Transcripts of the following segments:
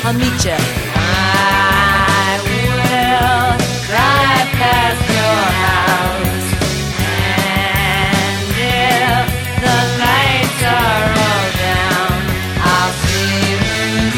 I'll meet you. I will drive past your house, and if the lights are all down, I'll see who's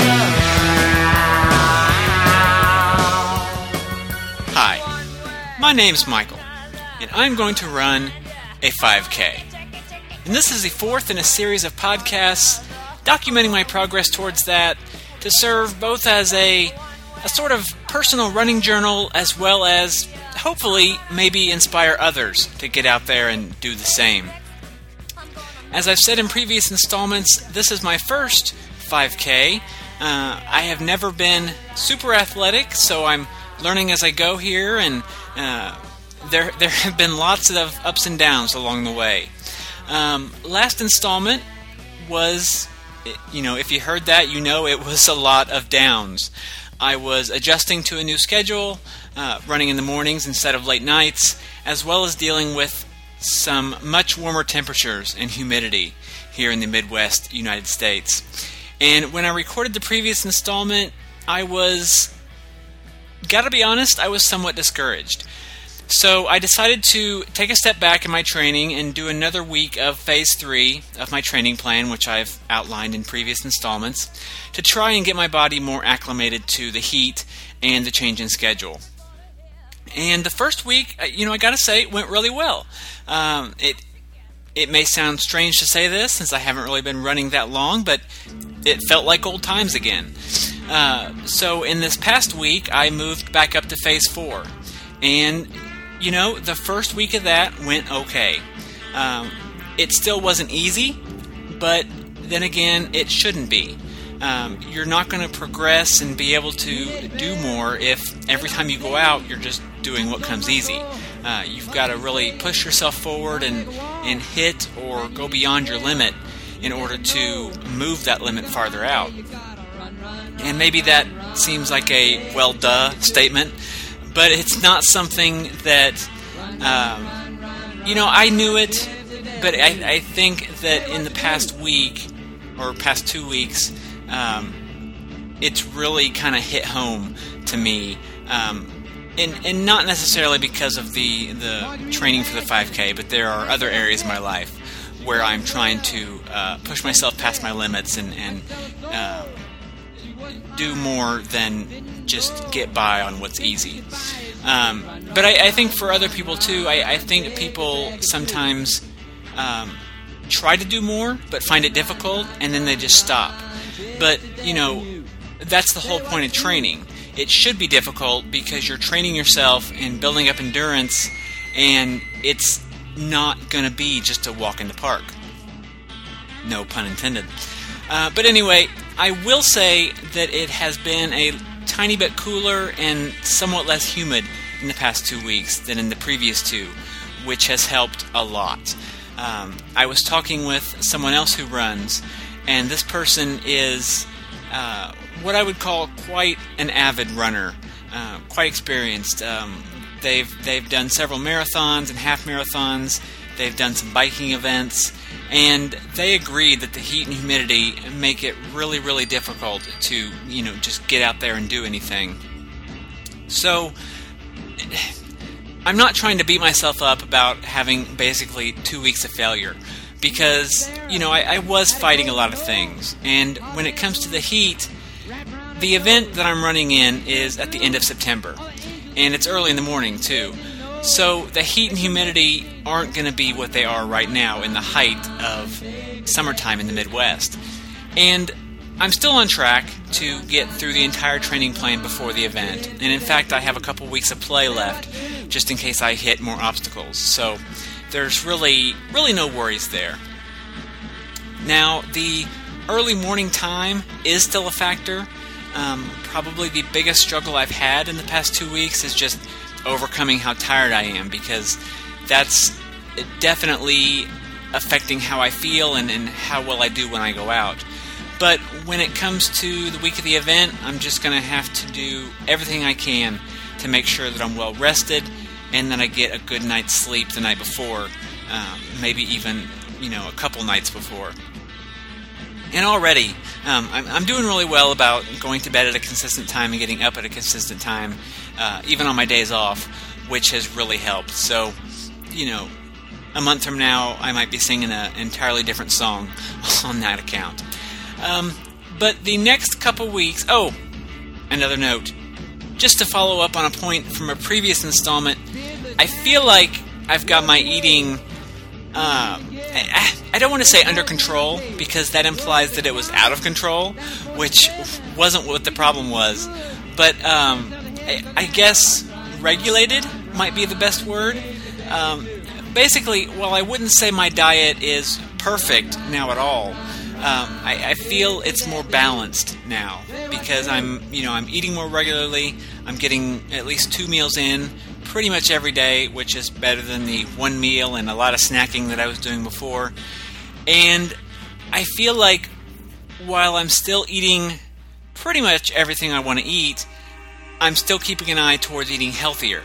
around. Hi, my name's Michael, and I'm going to run a 5K. And this is the fourth in a series of podcasts documenting my progress towards that, to serve both as a sort of personal running journal as well as, hopefully, maybe inspire others to get out there and do the same. As I've said in previous installments, this is my first 5K. I have never been super athletic, so I'm learning as I go here, and there have been lots of ups and downs along the way. Last installment was, if you heard that, it was a lot of downs. I was adjusting to a new schedule, running in the mornings instead of late nights, as well as dealing with some much warmer temperatures and humidity here in the Midwest United States. And when I recorded the previous installment, gotta be honest, I was somewhat discouraged. So I decided to take a step back in my training and do another week of Phase 3 of my training plan, which I've outlined in previous installments, to try and get my body more acclimated to the heat and the change in schedule. And the first week, I gotta say, it went really well. It may sound strange to say this, since I haven't really been running that long, but it felt like old times again. So in this past week, I moved back up to Phase 4. And the first week of that went okay. It still wasn't easy, but then again, it shouldn't be. You're not going to progress and be able to do more if every time you go out, you're just doing what comes easy. You've got to really push yourself forward and hit or go beyond your limit in order to move that limit farther out. And maybe that seems like a well duh statement, but it's not something that, I knew it, but I think that in the past week, or past 2 weeks, it's really kind of hit home to me, and not necessarily because of the training for the 5K, but there are other areas in my life where I'm trying to push myself past my limits and do more than just get by on what's easy. But I think for other people too, I think people sometimes try to do more but find it difficult, and then they just stop. But, that's the whole point of training. It should be difficult because you're training yourself and building up endurance, and it's not going to be just a walk in the park. No pun intended. But anyway, I will say that it has been a tiny bit cooler and somewhat less humid in the past 2 weeks than in the previous 2, which has helped a lot. I was talking with someone else who runs, and this person is what I would call quite an avid runner, quite experienced. They've done several marathons and half marathons. They've done some biking events, and they agreed that the heat and humidity make it really, really difficult to, just get out there and do anything. So, I'm not trying to beat myself up about having basically 2 weeks of failure, because, I was fighting a lot of things, and when it comes to the heat, the event that I'm running in is at the end of September, and it's early in the morning, too. So the heat and humidity aren't going to be what they are right now in the height of summertime in the Midwest. And I'm still on track to get through the entire training plan before the event. And in fact, I have a couple weeks of play left, just in case I hit more obstacles. So there's really no worries there. Now, the early morning time is still a factor. Probably the biggest struggle I've had in the past 2 weeks is just overcoming how tired I am, because that's definitely affecting how I feel and how well I do when I go out. But when it comes to the week of the event, I'm just going to have to do everything I can to make sure that I'm well rested and that I get a good night's sleep the night before, maybe even, a couple nights before. And already, I'm doing really well about going to bed at a consistent time and getting up at a consistent time, even on my days off, which has really helped. So, a month from now, I might be singing an entirely different song on that account. But the next couple weeks... Oh, another note. Just to follow up on a point from a previous installment, I feel like I've got my eating... I don't want to say under control, because that implies that it was out of control, which wasn't what the problem was. But I guess regulated might be the best word. Basically, while I wouldn't say my diet is perfect now at all, I feel it's more balanced now, because I'm eating more regularly. I'm getting at least 2 meals in pretty much every day, which is better than the 1 meal and a lot of snacking that I was doing before. And I feel like while I'm still eating pretty much everything I want to eat, I'm still keeping an eye towards eating healthier.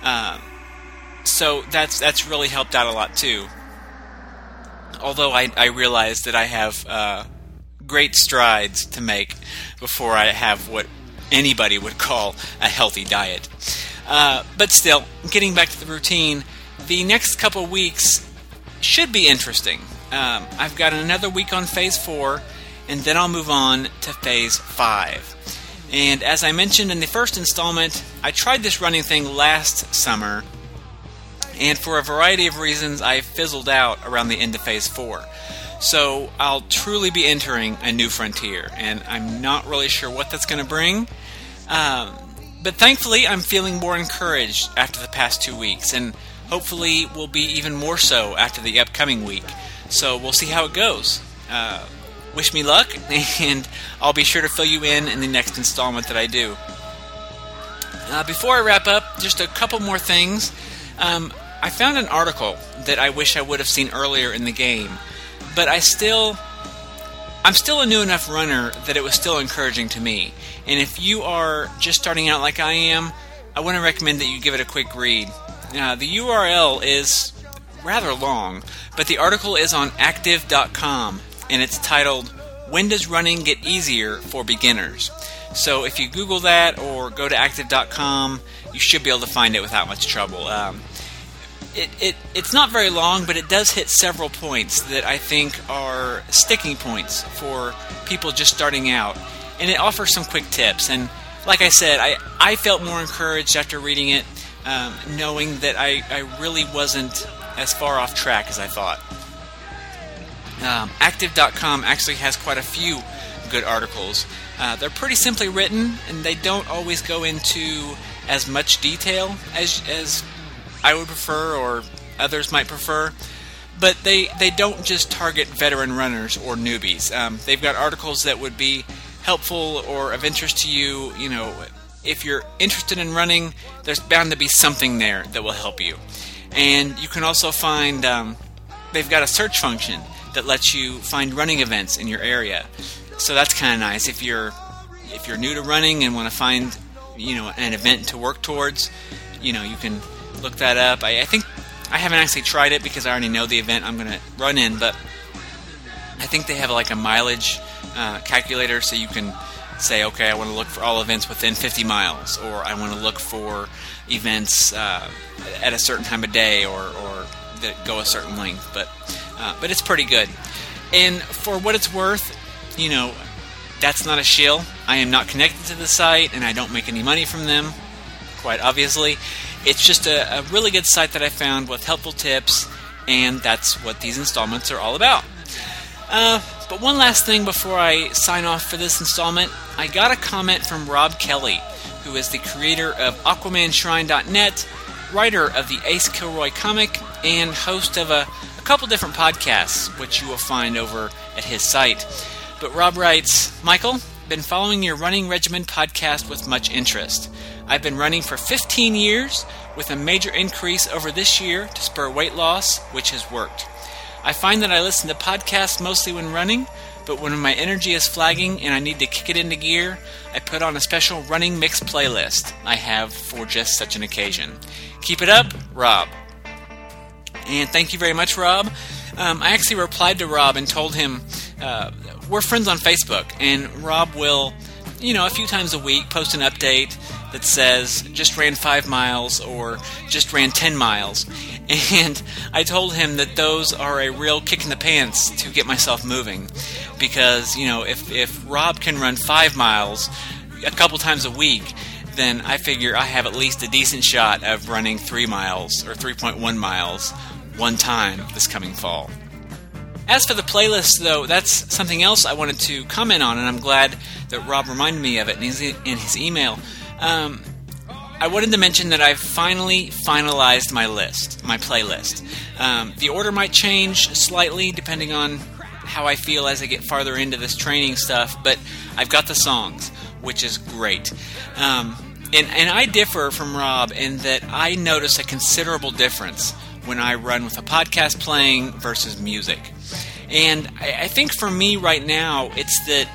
So that's really helped out a lot too. Although I realize that I have great strides to make before I have what anybody would call a healthy diet. But still, getting back to the routine, the next couple weeks should be interesting. I've got another week on Phase 4, and then I'll move on to Phase 5. And as I mentioned in the first installment, I tried this running thing last summer, and for a variety of reasons, I fizzled out around the end of Phase 4. So I'll truly be entering a new frontier, and I'm not really sure what that's going to bring. But thankfully, I'm feeling more encouraged after the past 2 weeks, and hopefully will be even more so after the upcoming week. So we'll see how it goes. Wish me luck, and I'll be sure to fill you in the next installment that I do. Before I wrap up, just a couple more things. I found an article that I wish I would have seen earlier in the game, but I'm still a new enough runner that it was still encouraging to me. And if you are just starting out like I am, I want to recommend that you give it a quick read. The URL is rather long, but the article is on active.com, and it's titled, "When Does Running Get Easier for Beginners?" So if you Google that or go to active.com, you should be able to find it without much trouble. It's not very long, but it does hit several points that I think are sticking points for people just starting out. And it offers some quick tips. And like I said, I felt more encouraged after reading it, knowing that I really wasn't as far off track as I thought. Active.com actually has quite a few good articles. They're pretty simply written, and they don't always go into as much detail as I would prefer or others might prefer. But they don't just target veteran runners or newbies. They've got articles that would be helpful or of interest to you. If you're interested in running, there's bound to be something there that will help you. And you can also find, they've got a search function that lets you find running events in your area. So that's kind of nice. If you're new to running and want to find, an event to work towards, you can look that up. I think I haven't actually tried it because I already know the event I'm going to run in, but I think they have like a mileage calculator, so you can say, okay, I want to look for all events within 50 miles, or I want to look for events at a certain time of day, or that go a certain length. But it's pretty good. And for what it's worth, that's not a shill. I am not connected to the site, and I don't make any money from them, quite obviously. It's just a really good site that I found with helpful tips, and that's what these installments are all about. But one last thing before I sign off for this installment, I got a comment from Rob Kelly, who is the creator of AquamanShrine.net, writer of the Ace Kilroy comic, and host of a couple different podcasts, which you will find over at his site. But Rob writes, "Michael, been following your Running Regimen podcast with much interest. I've been running for 15 years, with a major increase over this year to spur weight loss, which has worked. I find that I listen to podcasts mostly when running, but when my energy is flagging and I need to kick it into gear, I put on a special running mix playlist I have for just such an occasion. Keep it up, Rob." And thank you very much, Rob. I actually replied to Rob and told him we're friends on Facebook, and Rob will, a few times a week post an update that says, just ran 5 miles or just ran 10 miles. And I told him that those are a real kick in the pants to get myself moving. Because, if Rob can run 5 miles a couple times a week, then I figure I have at least a decent shot of running 3 miles or 3.1 miles one time this coming fall. As for the playlist, though, that's something else I wanted to comment on, and I'm glad that Rob reminded me of it in his email. I wanted to mention that I've finally finalized my playlist. The order might change slightly depending on how I feel as I get farther into this training stuff, but I've got the songs, which is great. And I differ from Rob in that I notice a considerable difference when I run with a podcast playing versus music. And I think for me right now, it's that,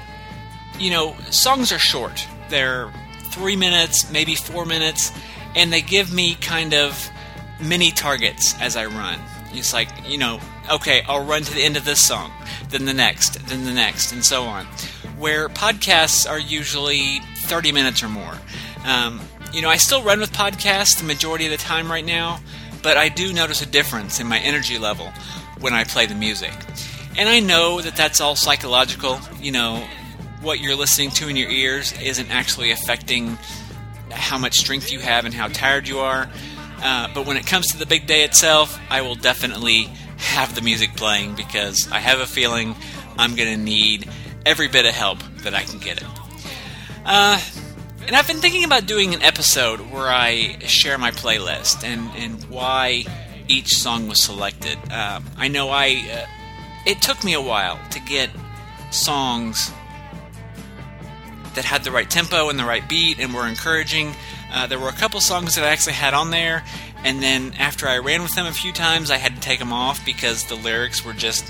songs are short. They're 3 minutes, maybe 4 minutes, and they give me kind of mini targets as I run. It's like, okay, I'll run to the end of this song, then the next, and so on. Where podcasts are usually 30 minutes or more. I still run with podcasts the majority of the time right now, but I do notice a difference in my energy level when I play the music. And I know that that's all psychological. What you're listening to in your ears isn't actually affecting how much strength you have and how tired you are. But when it comes to the big day itself, I will definitely have the music playing because I have a feeling I'm going to need every bit of help that I can get it. And I've been thinking about doing an episode where I share my playlist and why each song was selected. I know it took me a while to get songs that had the right tempo and the right beat and were encouraging. There were a couple songs that I actually had on there, and then after I ran with them a few times, I had to take them off because the lyrics were just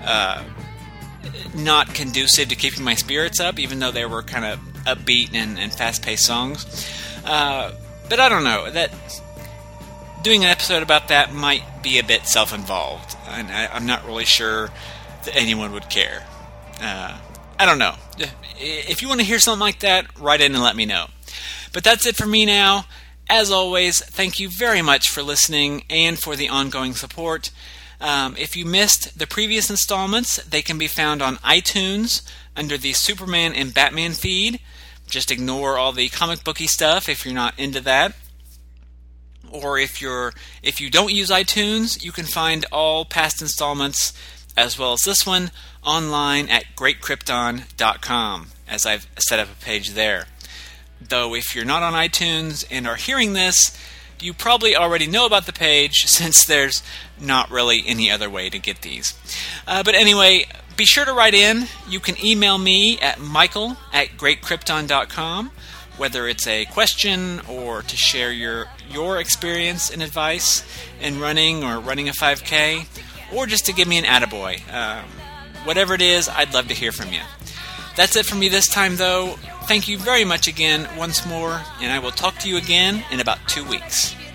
not conducive to keeping my spirits up, even though they were kind of upbeat and fast-paced songs. But I don't know. That doing an episode about that might be a bit self-involved, and I'm not really sure that anyone would care. I don't know. If you want to hear something like that, write in and let me know. But that's it for me now. As always, thank you very much for listening and for the ongoing support. If you missed the previous installments, they can be found on iTunes under the Superman and Batman feed. Just ignore all the comic booky stuff if you're not into that. Or if you don't use iTunes, you can find all past installments as well as this one online at greatkrypton.com, as I've set up a page there. Though if you're not on iTunes and are hearing this, you probably already know about the page since there's not really any other way to get these. But anyway, be sure to write in. You can email me at michael@greatkrypton.com, whether it's a question or to share your experience and advice in running or running a 5K, or just to give me an attaboy. Whatever it is, I'd love to hear from you. That's it for me this time, though. Thank you very much again once more, and I will talk to you again in about 2 weeks.